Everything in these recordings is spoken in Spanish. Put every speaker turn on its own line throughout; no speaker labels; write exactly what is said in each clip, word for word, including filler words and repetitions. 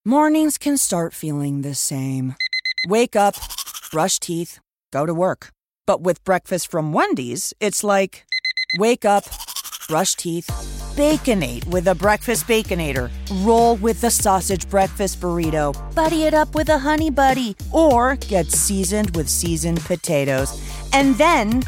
Mornings can start feeling the same. Wake up, brush teeth, go to work. But with breakfast from Wendy's, it's like, wake up, brush teeth, Baconate with a breakfast Baconator. Roll with the sausage breakfast burrito. Buddy it up with a honey buddy. Or get seasoned with seasoned potatoes. And then,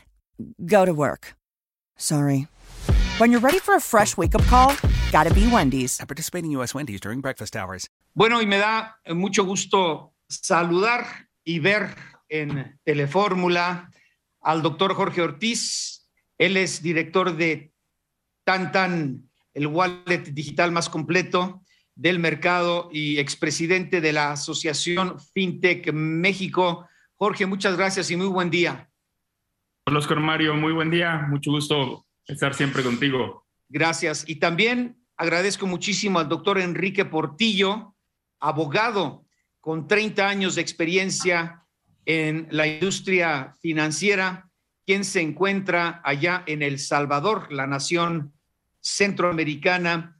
go to work. Sorry. When you're ready for a fresh wake-up call, gotta be Wendy's.
At participating U S Wendy's during breakfast hours.
Bueno, y me da mucho gusto saludar y ver en Telefórmula al doctor Jorge Ortiz. Él es director de Tantan, el wallet digital más completo del mercado y expresidente de la Asociación FinTech México. Jorge, muchas gracias y muy buen día.
Hola, Oscar Mario, muy buen día. Mucho gusto estar siempre contigo.
Gracias. Y también agradezco muchísimo al doctor Enrique Portillo, abogado con treinta años de experiencia en la industria financiera, quien se encuentra allá en El Salvador, la nación centroamericana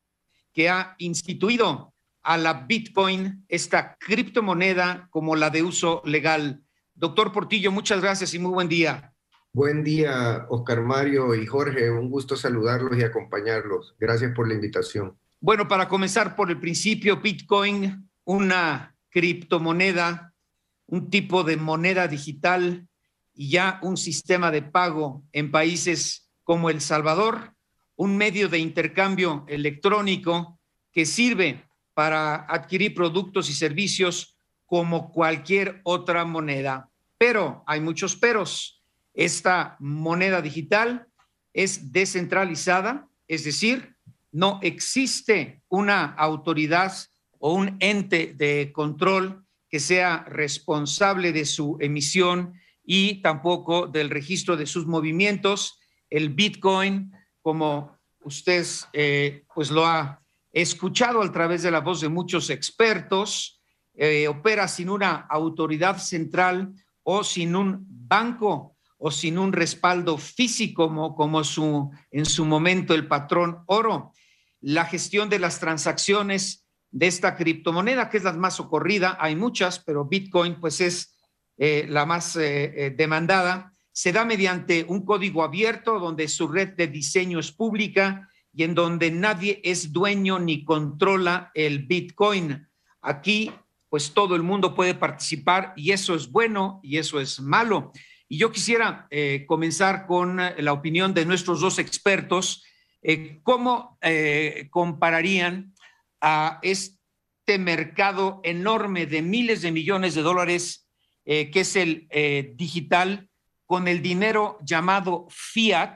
que ha instituido a la Bitcoin, esta criptomoneda, como la de uso legal. Doctor Portillo, muchas gracias y muy buen día.
Buen día, Oscar Mario y Jorge. Un gusto saludarlos y acompañarlos. Gracias por la invitación.
Bueno, para comenzar por el principio, Bitcoin, una criptomoneda, un tipo de moneda digital y ya un sistema de pago en países como El Salvador, un medio de intercambio electrónico que sirve para adquirir productos y servicios como cualquier otra moneda. Pero hay muchos peros. Esta moneda digital es descentralizada, es decir, no existe una autoridad o un ente de control que sea responsable de su emisión y tampoco del registro de sus movimientos. El Bitcoin, como usted eh, pues lo ha escuchado a través de la voz de muchos expertos, eh, opera sin una autoridad central o sin un banco o sin un respaldo físico como, como su, en su momento el patrón oro. La gestión de las transacciones de esta criptomoneda, que es la más socorrida, hay muchas, pero Bitcoin pues es eh, la más eh, eh, demandada, se da mediante un código abierto donde su red de diseño es pública y en donde nadie es dueño ni controla el Bitcoin. Aquí pues todo el mundo puede participar y eso es bueno y eso es malo. Y yo quisiera eh, comenzar con la opinión de nuestros dos expertos. Eh, ¿Cómo eh, compararían a este mercado enorme de miles de millones de dólares eh, que es el eh, digital con el dinero llamado fiat,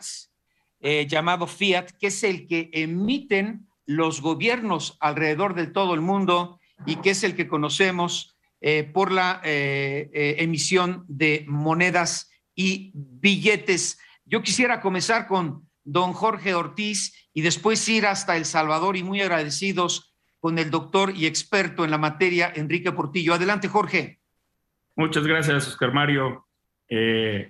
eh, llamado fiat, que es el que emiten los gobiernos alrededor de todo el mundo y que es el que conocemos eh, por la eh, eh, emisión de monedas y billetes? Yo quisiera comenzar con don Jorge Ortiz y después ir hasta El Salvador y muy agradecidos con el doctor y experto en la materia, Enrique Portillo. Adelante, Jorge.
Muchas gracias, Oscar Mario. Eh,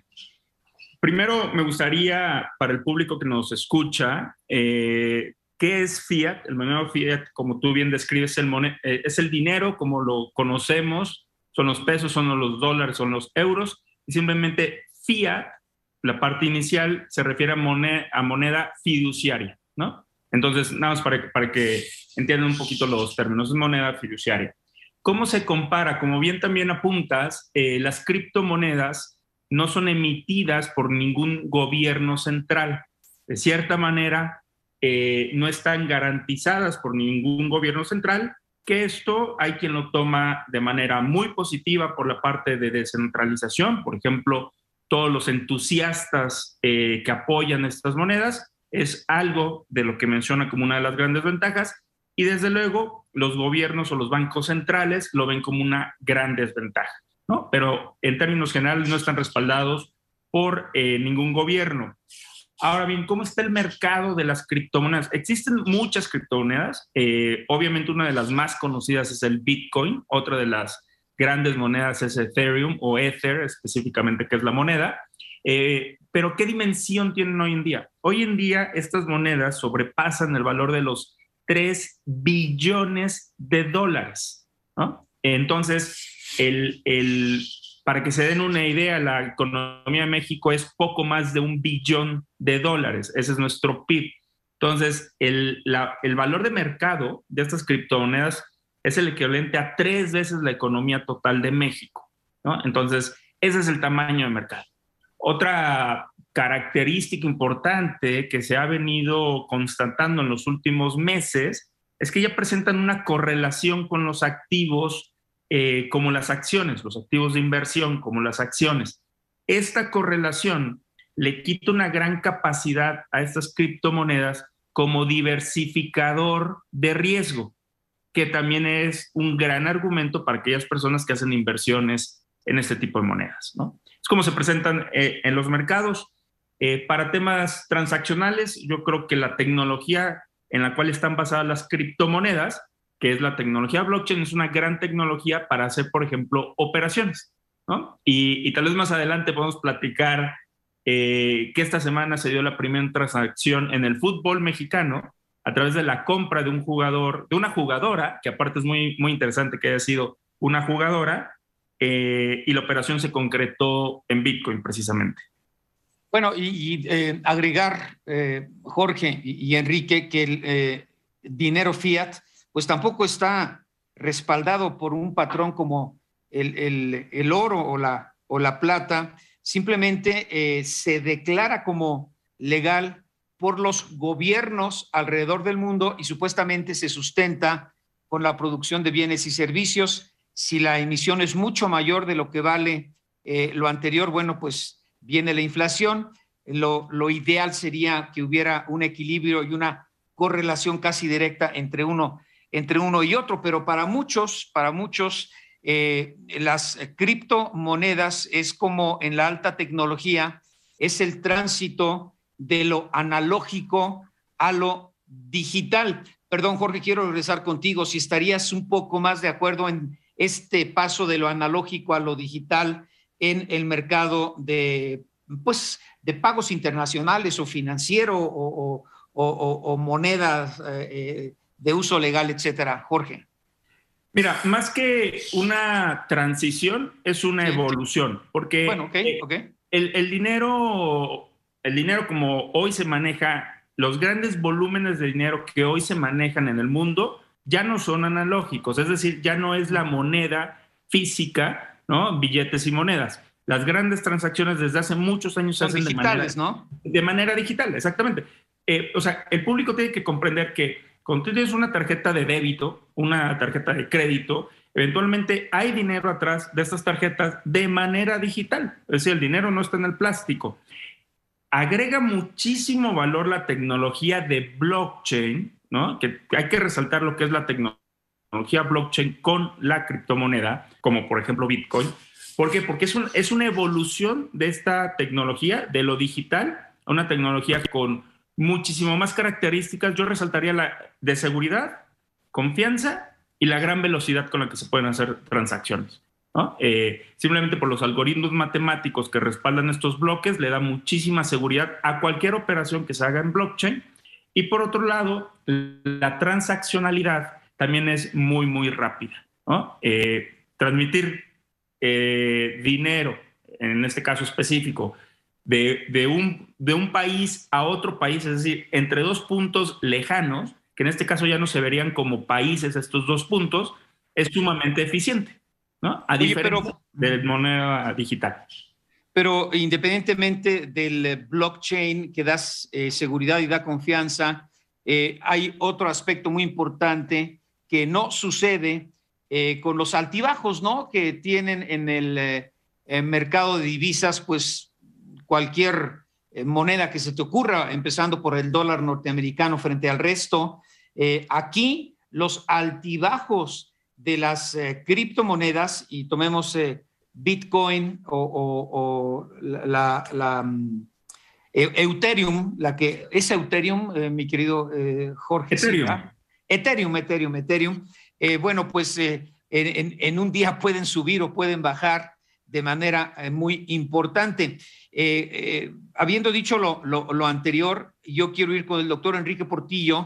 primero, me gustaría, para el público que nos escucha, eh, ¿qué es fiat? El moneda fiat, como tú bien describes, el moned- eh, es el dinero como lo conocemos, son los pesos, son los dólares, son los euros, y simplemente fiat, la parte inicial, se refiere a moneda, a moneda fiduciaria, ¿no? Entonces, nada más para, para que entiendan un poquito los términos, es moneda fiduciaria. ¿Cómo se compara? Como bien también apuntas, eh, las criptomonedas no son emitidas por ningún gobierno central. De cierta manera, eh, no están garantizadas por ningún gobierno central, que esto hay quien lo toma de manera muy positiva por la parte de descentralización. Por ejemplo, todos los entusiastas eh, que apoyan estas monedas, es algo de lo que menciona como una de las grandes ventajas, y desde luego los gobiernos o los bancos centrales lo ven como una gran desventaja, ¿no? Pero en términos generales no están respaldados por eh, ningún gobierno. Ahora bien, ¿cómo está el mercado de las criptomonedas? Existen muchas criptomonedas, eh, obviamente una de las más conocidas es el Bitcoin, otra de las grandes monedas es Ethereum o Ether específicamente, que es la moneda. Eh, pero ¿qué dimensión tienen hoy en día? Hoy en día estas monedas sobrepasan el valor de los tres billones de dólares, ¿no? Entonces, el, el, para que se den una idea, la economía de México es poco más de un billón de dólares. Ese es nuestro P I B. Entonces, el, la, el valor de mercado de estas criptomonedas es el equivalente a tres veces la economía total de México, ¿no? Entonces, ese es el tamaño de mercado. Otra característica importante que se ha venido constatando en los últimos meses es que ya presentan una correlación con los activos eh, como las acciones, los activos de inversión como las acciones. Esta correlación le quita una gran capacidad a estas criptomonedas como diversificador de riesgo, que también es un gran argumento para aquellas personas que hacen inversiones en este tipo de monedas, ¿no? Es como se presentan eh, en los mercados. Eh, para temas transaccionales, yo creo que la tecnología en la cual están basadas las criptomonedas, que es la tecnología blockchain, es una gran tecnología para hacer, por ejemplo, operaciones, ¿no? Y, y tal vez más adelante podemos platicar eh, que esta semana se dio la primera transacción en el fútbol mexicano a través de la compra de un jugador, de una jugadora, que aparte es muy, muy interesante que haya sido una jugadora, eh, y la operación se concretó en Bitcoin precisamente.
Bueno, y, y eh, agregar, eh, Jorge y, y Enrique, que el eh, dinero fiat, pues tampoco está respaldado por un patrón como el, el, el oro o la, o la plata, simplemente eh, se declara como legal por los gobiernos alrededor del mundo y supuestamente se sustenta con la producción de bienes y servicios. Si la emisión es mucho mayor de lo que vale eh, lo anterior, bueno, pues viene la inflación. Lo, lo ideal sería que hubiera un equilibrio y una correlación casi directa entre uno, entre uno y otro, pero para muchos, para muchos, eh, las criptomonedas es como en la alta tecnología, es el tránsito de lo analógico a lo digital. Perdón, Jorge, quiero regresar contigo, si estarías un poco más de acuerdo en este paso de lo analógico a lo digital en el mercado de, pues, de pagos internacionales o financiero o, o, o, o monedas eh, de uso legal, etcétera. Jorge.
Mira, más que una transición, es una sí. evolución, porque
bueno, okay, okay.
El, el, dinero, el dinero como hoy se maneja, los grandes volúmenes de dinero que hoy se manejan en el mundo ya no son analógicos, es decir, ya no es la moneda física, ¿no? Billetes y monedas. Las grandes transacciones desde hace muchos años se hacen
digitales,
de manera,
¿no?
De manera digital, exactamente. Eh, o sea, el público tiene que comprender que cuando tú tienes una tarjeta de débito, una tarjeta de crédito, eventualmente hay dinero atrás de estas tarjetas de manera digital. Es decir, el dinero no está en el plástico. Agrega muchísimo valor la tecnología de blockchain, ¿no? Que hay que resaltar lo que es la tecnología blockchain con la criptomoneda, como por ejemplo Bitcoin. ¿Por qué? Porque es, un, es una evolución de esta tecnología, de lo digital, a una tecnología con muchísimo más características. Yo resaltaría la de seguridad, confianza y la gran velocidad con la que se pueden hacer transacciones, ¿no? Eh, simplemente por los algoritmos matemáticos que respaldan estos bloques, le da muchísima seguridad a cualquier operación que se haga en blockchain. Y por otro lado, la transaccionalidad también es muy, muy rápida, ¿no? Eh, transmitir eh, dinero, en este caso específico, de, de, un, de un país a otro país, es decir, entre dos puntos lejanos, que en este caso ya no se verían como países estos dos puntos, es sumamente eficiente, ¿no? A Oye, diferencia pero, de moneda digital.
Pero independientemente del blockchain que da eh, seguridad y da confianza, eh, hay otro aspecto muy importante que no sucede eh, con los altibajos, ¿no? Que tienen en el eh, en mercado de divisas, pues cualquier eh, moneda que se te ocurra, empezando por el dólar norteamericano frente al resto. Eh, aquí los altibajos de las eh, criptomonedas, y tomemos eh, Bitcoin o, o, o la, la um, Ethereum, la que es Ethereum, eh, mi querido eh, Jorge.
Ethereum.
¿sí? Ethereum, Ethereum, Ethereum. Eh, bueno, pues eh, en, en un día pueden subir o pueden bajar de manera eh, muy importante. Eh, eh, habiendo dicho lo, lo, lo anterior, yo quiero ir con el doctor Enrique Portillo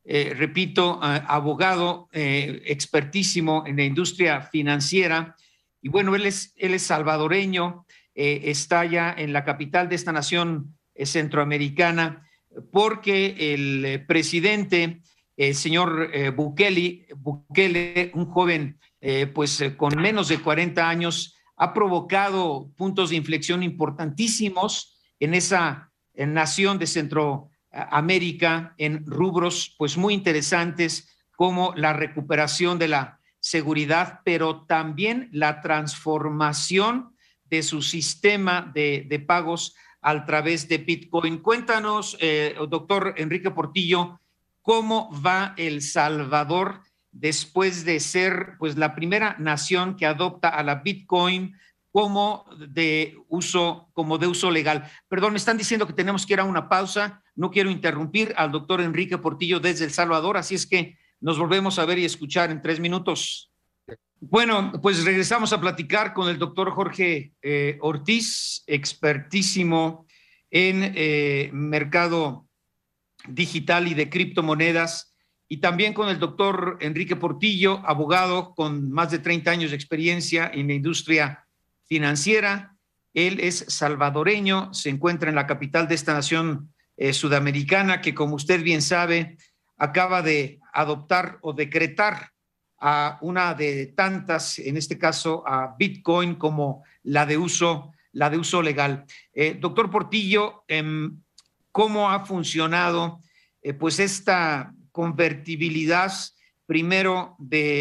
eh, repito, eh, abogado eh, expertísimo en la industria financiera. Y bueno, él es, él es salvadoreño, eh, está ya en la capital de esta nación eh, centroamericana, porque el eh, presidente, el señor eh, Bukele, Bukele, un joven eh, pues eh, con menos de cuarenta años, ha provocado puntos de inflexión importantísimos en esa en nación de Centroamérica, en rubros pues muy interesantes como la recuperación de la seguridad, pero también la transformación de su sistema de, de pagos a través de Bitcoin. Cuéntanos, eh, doctor Enrique Portillo, cómo va El Salvador después de ser pues la primera nación que adopta a la Bitcoin como de uso, como de uso legal. Perdón, me están diciendo que tenemos que ir a una pausa. No quiero interrumpir al doctor Enrique Portillo desde El Salvador, así es que nos volvemos a ver y escuchar en tres minutos. Bueno, pues regresamos a platicar con el doctor Jorge eh, Ortiz, expertísimo en eh, mercado digital y de criptomonedas, y también con el doctor Enrique Portillo, abogado con más de treinta años de experiencia en la industria financiera. Él es salvadoreño, se encuentra en la capital de esta nación eh, sudamericana, que como usted bien sabe, acaba de adoptar o decretar a una de tantas, en este caso a Bitcoin, como la de uso, la de uso legal. Eh, doctor Portillo, eh, ¿cómo ha funcionado eh, pues esta convertibilidad primero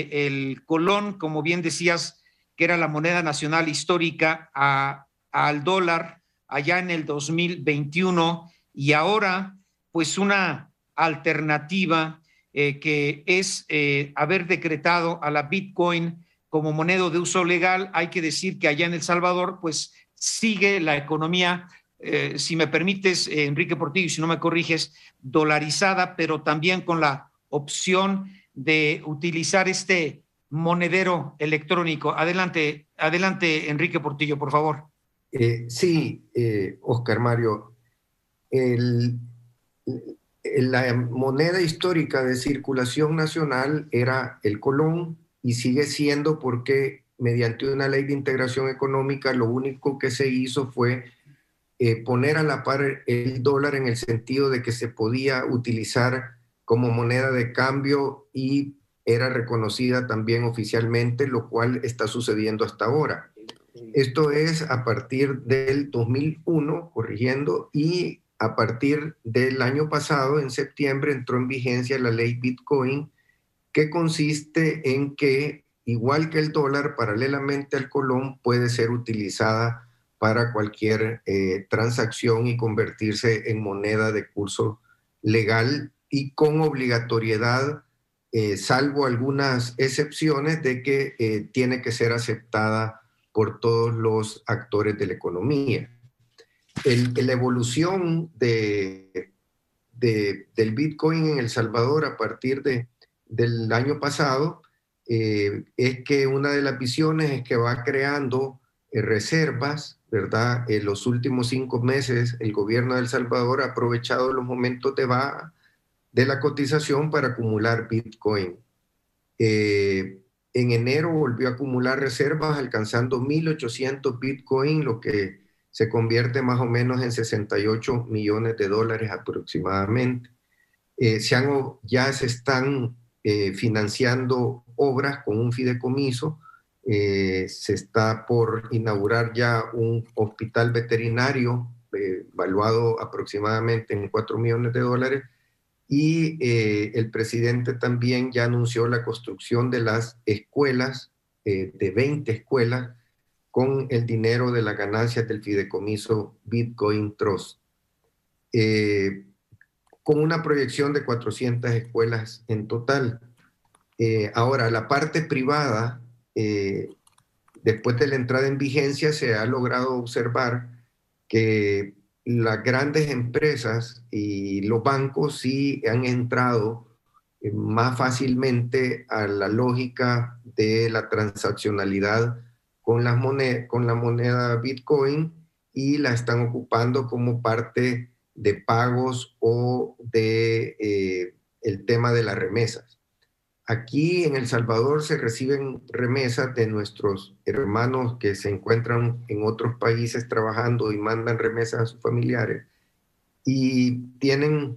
del colón, como bien decías, que era la moneda nacional histórica, a, al dólar allá en el dos mil veintiuno, y ahora pues una alternativa eh, que es eh, haber decretado a la Bitcoin como moneda de uso legal? Hay que decir que allá en El Salvador pues sigue la economía, eh, si me permites, eh, Enrique Portillo, si no me corriges, dolarizada, pero también con la opción de utilizar este monedero electrónico. Adelante, adelante, Enrique Portillo, por favor.
Eh, sí, eh, Oscar Mario, el, el, la moneda histórica de circulación nacional era el colón y sigue siendo, porque mediante una ley de integración económica lo único que se hizo fue eh, poner a la par el dólar, en el sentido de que se podía utilizar como moneda de cambio y era reconocida también oficialmente, lo cual está sucediendo hasta ahora. Esto es a partir del dos mil uno, corrigiendo, y a partir del año pasado, en septiembre, entró en vigencia la ley Bitcoin, que consiste en que, igual que el dólar, paralelamente al colón, puede ser utilizada para cualquier eh, transacción y convertirse en moneda de curso legal y con obligatoriedad, eh, salvo algunas excepciones, de que eh, tiene que ser aceptada por todos los actores de la economía. El, la evolución de, de, del Bitcoin en El Salvador a partir de, del año pasado eh, es que una de las visiones es que va creando eh, reservas, ¿verdad? En los últimos cinco meses el gobierno de El Salvador ha aprovechado los momentos de baja de la cotización para acumular Bitcoin. Eh, en enero volvió a acumular reservas, alcanzando mil ochocientos Bitcoin, lo que se convierte más o menos en sesenta y ocho millones de dólares aproximadamente. Eh, se han, ya se están eh, financiando obras con un fideicomiso. Eh, se está por inaugurar ya un hospital veterinario eh, valuado aproximadamente en cuatro millones de dólares. Y eh, el presidente también ya anunció la construcción de las escuelas, eh, de veinte escuelas, con el dinero de las ganancias del fideicomiso Bitcoin Trust, eh, con una proyección de cuatrocientas escuelas en total. Eh, ahora, la parte privada, eh, después de la entrada en vigencia, se ha logrado observar que las grandes empresas y los bancos sí han entrado más fácilmente a la lógica de la transaccionalidad con, las moned- con la moneda Bitcoin, y la están ocupando como parte de pagos o de eh, el tema de las remesas. Aquí en El Salvador se reciben remesas de nuestros hermanos que se encuentran en otros países trabajando y mandan remesas a sus familiares, y tienen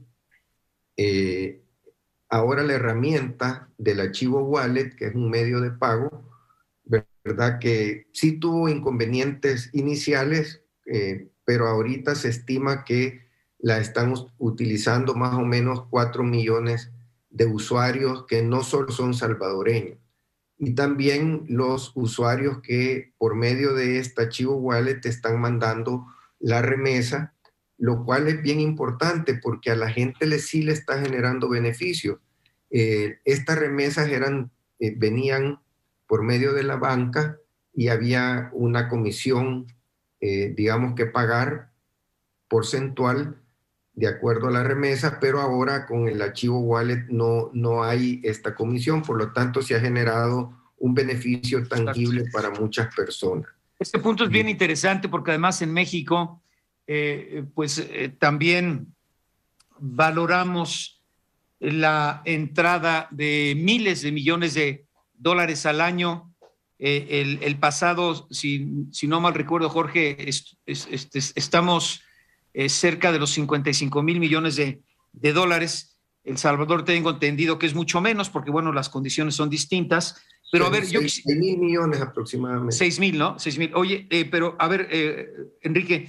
eh, ahora la herramienta del archivo wallet, que es un medio de pago, ¿verdad? Que sí tuvo inconvenientes iniciales, eh, pero ahorita se estima que la están utilizando más o menos cuatro millones de usuarios que no solo son salvadoreños, y también los usuarios que por medio de este archivo wallet están mandando la remesa, lo cual es bien importante porque a la gente le, sí le está generando beneficios. Eh, estas remesas eran, eh, venían por medio de la banca y había una comisión, eh, digamos, que pagar porcentual de acuerdo a la remesa, pero ahora con el archivo wallet no, no hay esta comisión, por lo tanto se ha generado un beneficio tangible para muchas personas.
Este punto es bien interesante porque además en México eh, pues eh, también valoramos la entrada de miles de millones de dólares al año. Eh, el, el pasado, si, si no mal recuerdo, Jorge, es, es, es, estamos eh, cerca de los cincuenta y cinco mil millones de, de dólares. El Salvador tengo entendido que es mucho menos porque, bueno, las condiciones son distintas. Pero a ver, yo...
seis mil millones aproximadamente.
seis mil, ¿no? seis mil. Oye, eh, pero a ver, eh, Enrique,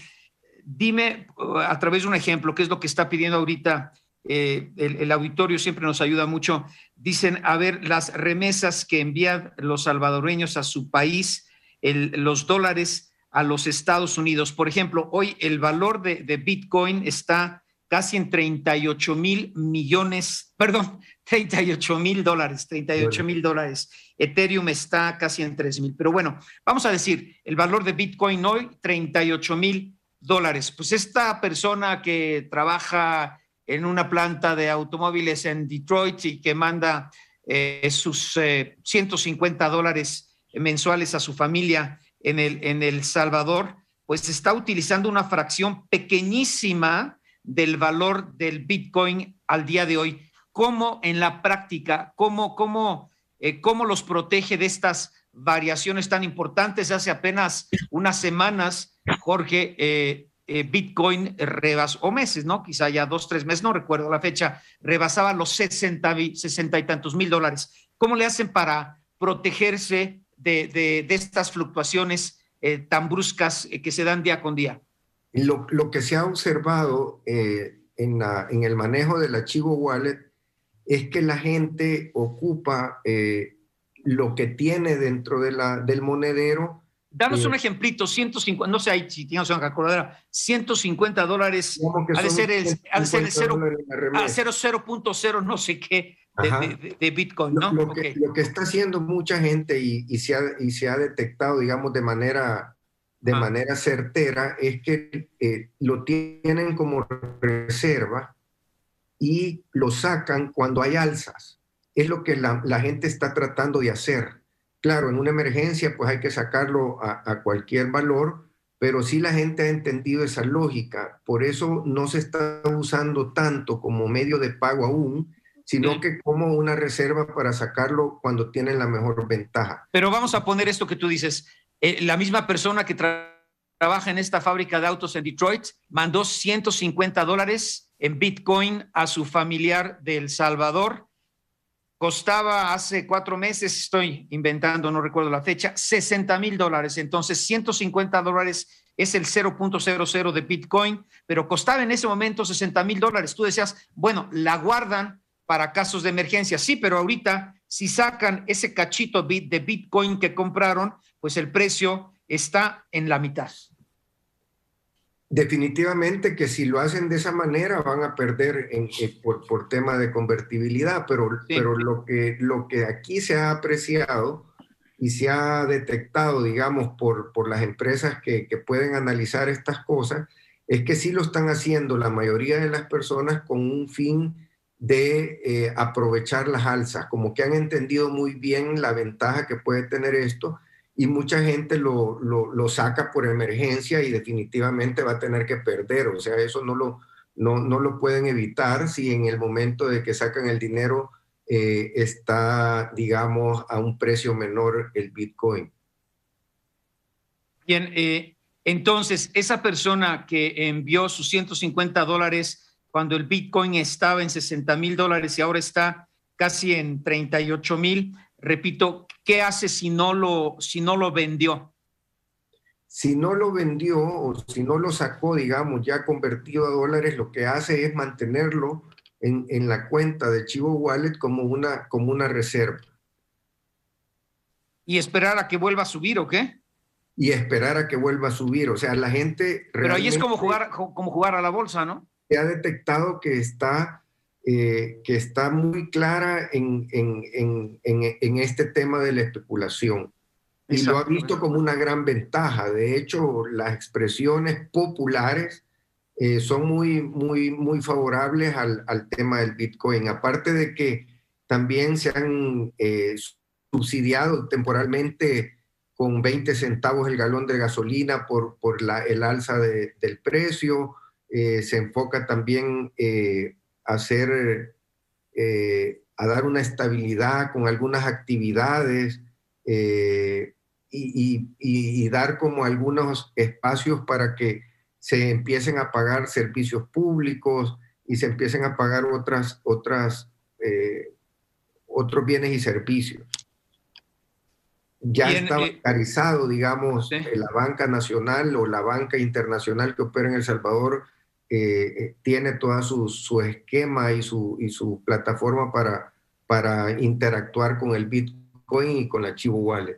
dime a través de un ejemplo, qué es lo que está pidiendo ahorita eh, el, el auditorio, siempre nos ayuda mucho. Dicen, a ver, las remesas que envían los salvadoreños a su país, el, los dólares a los Estados Unidos. Por ejemplo, hoy el valor de, de Bitcoin está casi en treinta y ocho mil millones, perdón, treinta y ocho mil dólares, treinta y ocho mil dólares. Ethereum está casi en tres mil. Pero bueno, vamos a decir, el valor de Bitcoin hoy, treinta y ocho mil dólares. Pues esta persona que trabaja en una planta de automóviles en Detroit y que manda eh, sus eh, ciento cincuenta dólares mensuales a su familia en el, en El Salvador, pues está utilizando una fracción pequeñísima del valor del Bitcoin al día de hoy. ¿Cómo en la práctica, cómo, cómo, eh, cómo los protege de estas variaciones tan importantes? Hace apenas unas semanas, Jorge, eh, eh, Bitcoin rebasó, o meses, ¿no? Quizá ya dos, tres meses, no recuerdo la fecha, rebasaba los sesenta, sesenta y tantos mil dólares. ¿Cómo le hacen para protegerse de, de, de estas fluctuaciones eh, tan bruscas eh, que se dan día con día?
Lo, lo que se ha observado eh, en, la, en el manejo del archivo wallet es que la gente ocupa eh, lo que tiene dentro de la, del monedero.
Danos
eh,
un ejemplito, ciento cincuenta, no sé ahí si tienes una calculadora, ciento cincuenta dólares, ha de ser el, ha de ser el cero punto cero no sé qué de, de, de Bitcoin, ¿no?
Lo, lo,
okay.
que, lo que está haciendo mucha gente y, y, se ha, y se ha detectado, digamos, de manera, de ah. manera certera, es que eh, lo tienen como reserva y lo sacan cuando hay alzas. Es lo que la, la gente está tratando de hacer. Claro, en una emergencia pues hay que sacarlo a, a cualquier valor, pero sí la gente ha entendido esa lógica. Por eso no se está usando tanto como medio de pago aún, sino sí. que como una reserva para sacarlo cuando tienen la mejor ventaja.
Pero vamos a poner esto que tú dices. Eh, la misma persona que tra trabaja en esta fábrica de autos en Detroit mandó ciento cincuenta dólares en Bitcoin a su familiar de El Salvador. Costaba hace cuatro meses, estoy inventando, no recuerdo la fecha, sesenta mil dólares. Entonces, ciento cincuenta dólares es el cero punto cero cero de Bitcoin, pero costaba en ese momento sesenta mil dólares. Tú decías, bueno, la guardan para casos de emergencia. Sí, pero ahorita, si sacan ese cachito de Bitcoin que compraron, pues el precio está en la mitad.
Definitivamente que si lo hacen de esa manera van a perder en, en, por, por tema de convertibilidad, pero, sí. pero lo, que, lo que aquí se ha apreciado y se ha detectado, digamos, por, por las empresas que, que pueden analizar estas cosas, es que sí lo están haciendo la mayoría de las personas con un fin de eh, aprovechar las alzas, como que han entendido muy bien la ventaja que puede tener esto, y mucha gente lo, lo, lo saca por emergencia y definitivamente va a tener que perder. O sea, eso no lo, no, no lo pueden evitar si en el momento de que sacan el dinero eh, está, digamos, a un precio menor el Bitcoin.
Bien, eh, entonces, esa persona que envió sus ciento cincuenta dólares cuando el Bitcoin estaba en sesenta mil dólares y ahora está casi en treinta y ocho mil, repito, ¿qué hace si no lo, si no lo vendió?
Si no lo vendió o si no lo sacó, digamos, ya convertido a dólares, lo que hace es mantenerlo en, en la cuenta de Chivo Wallet como una, como una reserva.
¿Y esperar a que vuelva a subir o qué?
Y esperar a que vuelva a subir. O sea, la gente...
Pero ahí es como jugar, como jugar a la bolsa, ¿no?
Se ha detectado que está, eh, que está muy clara en, en, en, en, en este tema de la especulación. Y lo ha visto como una gran ventaja. De hecho, las expresiones populares eh, son muy, muy, muy favorables al, al tema del Bitcoin. Aparte de que también se han eh, subsidiado temporalmente con veinte centavos el galón de gasolina por, por la, el alza de, del precio. Eh, se enfoca también eh, a hacer, eh, a dar una estabilidad con algunas actividades eh, y, y, y dar como algunos espacios para que se empiecen a pagar servicios públicos y se empiecen a pagar otras, otras, eh, otros bienes y servicios. Ya
Bien,
está bancarizado, eh, digamos,
¿sí?
La banca nacional o la banca internacional que opera en El Salvador eh, tiene todo su, su esquema y su, y su plataforma para, para interactuar con el Bitcoin y con la Chivo Wallet.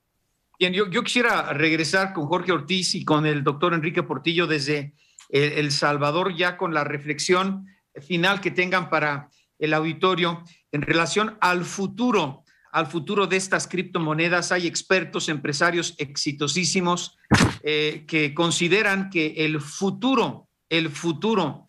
Bien, yo, yo quisiera regresar con Jorge Ortiz y con el doctor Enrique Portillo desde El, el Salvador, ya con la reflexión final que tengan para el auditorio en relación al futuro, al futuro de estas criptomonedas. Hay expertos, empresarios exitosísimos eh, que consideran que el futuro, el futuro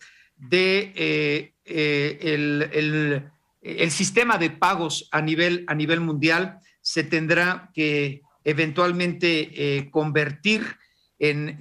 de eh, eh, el, el, el sistema de pagos a nivel, a nivel mundial se tendrá que eventualmente eh, convertir en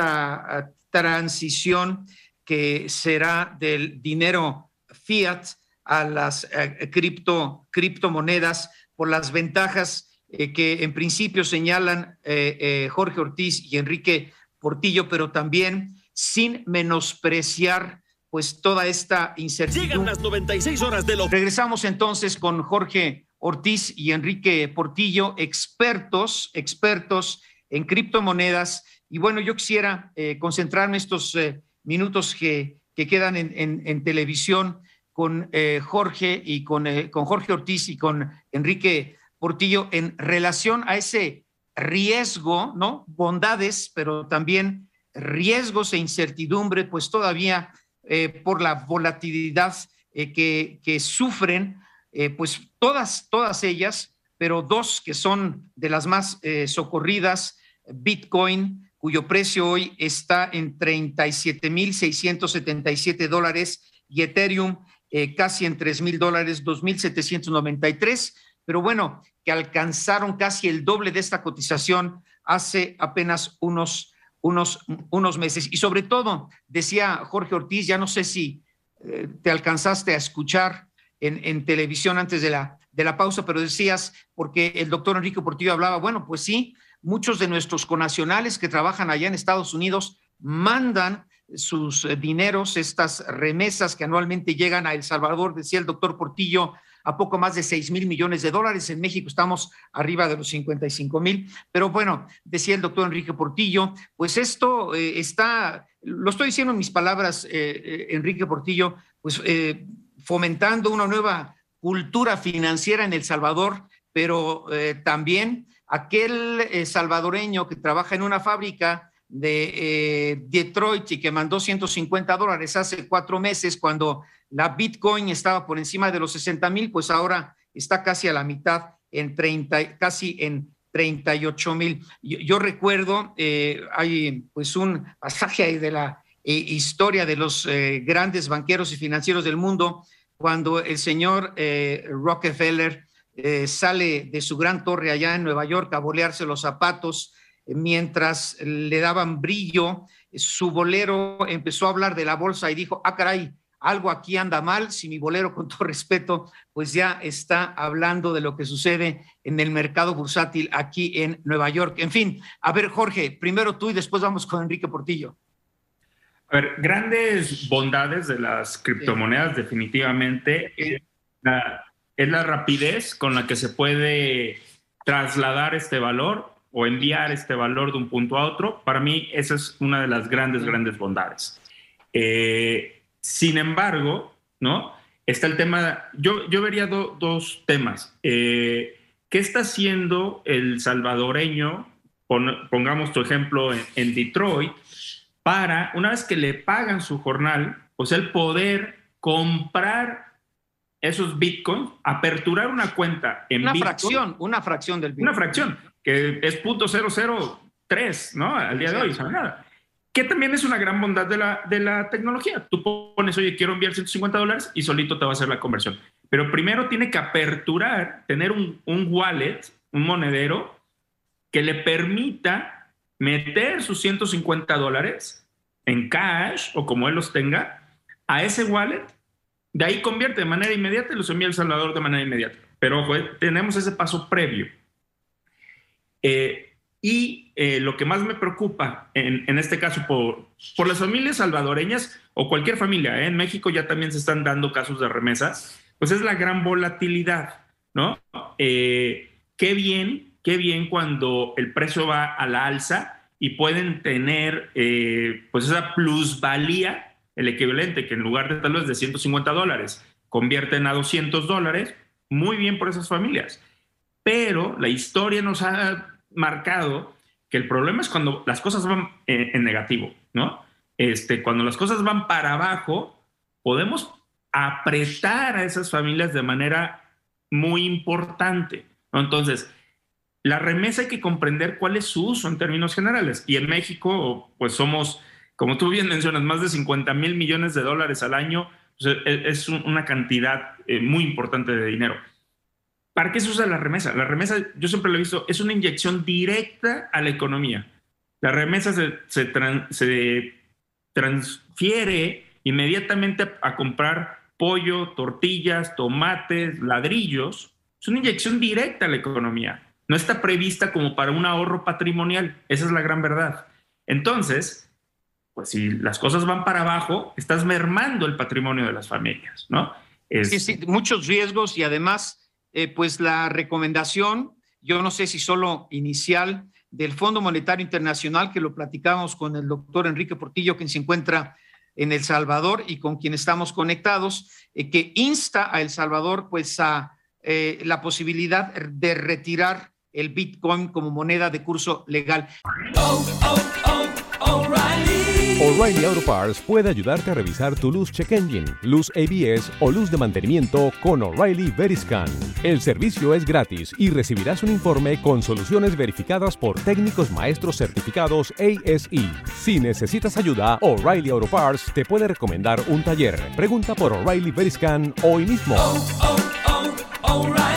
esta transición que será del dinero fiat a las eh, cripto, criptomonedas por las ventajas eh, que en principio señalan eh, eh, Jorge Ortiz y Enrique Portillo, pero también sin menospreciar pues toda esta incertidumbre.
Llegan las noventa y seis horas de lo...
Regresamos entonces con Jorge Ortiz y Enrique Portillo, expertos, expertos en criptomonedas. Y bueno, yo quisiera eh, concentrarme estos eh, minutos que, que quedan en, en, en televisión con eh, Jorge y con, eh, con Jorge Ortiz y con Enrique Portillo en relación a ese riesgo, ¿no? Bondades, pero también riesgos e incertidumbre, pues todavía eh, por la volatilidad eh, que, que sufren, eh, pues todas, todas ellas, pero dos que son de las más eh, socorridas, Bitcoin, cuyo precio hoy está en treinta y siete mil seiscientos setenta y siete dólares, y Ethereum eh, casi en tres mil dólares, dos mil setecientos noventa y tres, pero bueno, que alcanzaron casi el doble de esta cotización hace apenas unos, unos, unos meses. Y sobre todo, decía Jorge Ortiz, ya no sé si eh, te alcanzaste a escuchar en, en televisión antes de la, de la pausa, pero decías, porque el doctor Enrique Portillo hablaba, bueno, pues sí, muchos de nuestros connacionales que trabajan allá en Estados Unidos mandan sus dineros, estas remesas que anualmente llegan a El Salvador, decía el doctor Portillo, a poco más de seis mil millones de dólares. En México estamos arriba de los cincuenta y cinco mil. Pero bueno, decía el doctor Enrique Portillo, pues esto eh, está, lo estoy diciendo en mis palabras, eh, eh, Enrique Portillo, pues eh, fomentando una nueva cultura financiera en El Salvador, pero eh, también aquel eh, salvadoreño que trabaja en una fábrica de eh, Detroit y que mandó ciento cincuenta dólares hace cuatro meses cuando la Bitcoin estaba por encima de los sesenta mil, pues ahora está casi a la mitad, en treinta, casi en treinta y ocho mil. Yo, yo recuerdo, eh, hay pues un pasaje ahí de la eh, historia de los eh, grandes banqueros y financieros del mundo, cuando el señor eh, Rockefeller eh, sale de su gran torre allá en Nueva York a bolearse los zapatos, mientras le daban brillo su bolero empezó a hablar de la bolsa y dijo, ah, caray, algo aquí anda mal, si mi bolero, con todo respeto, pues ya está hablando de lo que sucede en el mercado bursátil aquí en Nueva York. En fin, a ver, Jorge, primero tú y después vamos con Enrique Portillo.
A ver, grandes bondades de las criptomonedas sí. definitivamente es la, es la rapidez con la que se puede trasladar este valor o enviar este valor de un punto a otro. Para mí esa es una de las grandes, sí. grandes bondades. Eh, Sin embargo, ¿no? Está el tema, yo, yo vería do, dos temas. Eh, ¿Qué está haciendo el salvadoreño, pon, pongamos tu ejemplo en, en Detroit, para, una vez que le pagan su jornal, pues el poder comprar esos bitcoins, aperturar una cuenta en
una
bitcoin,
fracción, una fracción del bitcoin.
Una fracción, que es punto cero cero tres, ¿no? Al día de hoy, ¿sabes nada? Que también es una gran bondad de la, de la tecnología. Tú pones, oye, quiero enviar ciento cincuenta dólares y solito te va a hacer la conversión. Pero primero tiene que aperturar, tener un, un wallet, un monedero, que le permita meter sus ciento cincuenta dólares en cash o como él los tenga a ese wallet. De ahí convierte de manera inmediata y los envía a El Salvador de manera inmediata. Pero ojo, tenemos ese paso previo. Eh, Y eh, lo que más me preocupa, en, en este caso, por, por las familias salvadoreñas o cualquier familia, ¿eh? En México ya también se están dando casos de remesas, pues es la gran volatilidad, ¿no? Eh, qué bien, qué bien cuando el precio va a la alza y pueden tener eh, pues esa plusvalía, el equivalente, que en lugar de tal vez de ciento cincuenta dólares, convierten a doscientos dólares, muy bien por esas familias. Pero la historia nos ha marcado que el problema es cuando las cosas van en, en negativo, ¿no? Este, cuando las cosas van para abajo, podemos apretar a esas familias de manera muy importante, ¿no? Entonces, la remesa hay que comprender cuál es su uso en términos generales. Y en México, pues somos, como tú bien mencionas, más de cincuenta mil millones de dólares al año. Pues es una cantidad eh, muy importante de dinero. ¿Para qué se usa la remesa? La remesa, yo siempre lo he visto, es una inyección directa a la economía. La remesa se, se, tran, se transfiere inmediatamente a, a comprar pollo, tortillas, tomates, ladrillos. Es una inyección directa a la economía. No está prevista como para un ahorro patrimonial. Esa es la gran verdad. Entonces, pues si las cosas van para abajo, estás mermando el patrimonio de las familias, ¿no? Es...
Sí, sí, muchos riesgos y además... Eh, pues la recomendación, yo no sé si solo inicial, del Fondo Monetario Internacional, que lo platicamos con el doctor Enrique Portillo, quien se encuentra en El Salvador y con quien estamos conectados, eh, que insta a El Salvador pues a eh, la posibilidad de retirar el Bitcoin como moneda de curso legal. Oh, oh, oh,
O'Reilly. O'Reilly Auto Parts puede ayudarte a revisar tu luz check engine, luz A B S o luz de mantenimiento con O'Reilly Veriscan. El servicio es gratis y recibirás un informe con soluciones verificadas por técnicos maestros certificados A S E. Si necesitas ayuda, O'Reilly Auto Parts te puede recomendar un taller. Pregunta por O'Reilly Veriscan hoy mismo. Oh, oh, oh, O'Reilly.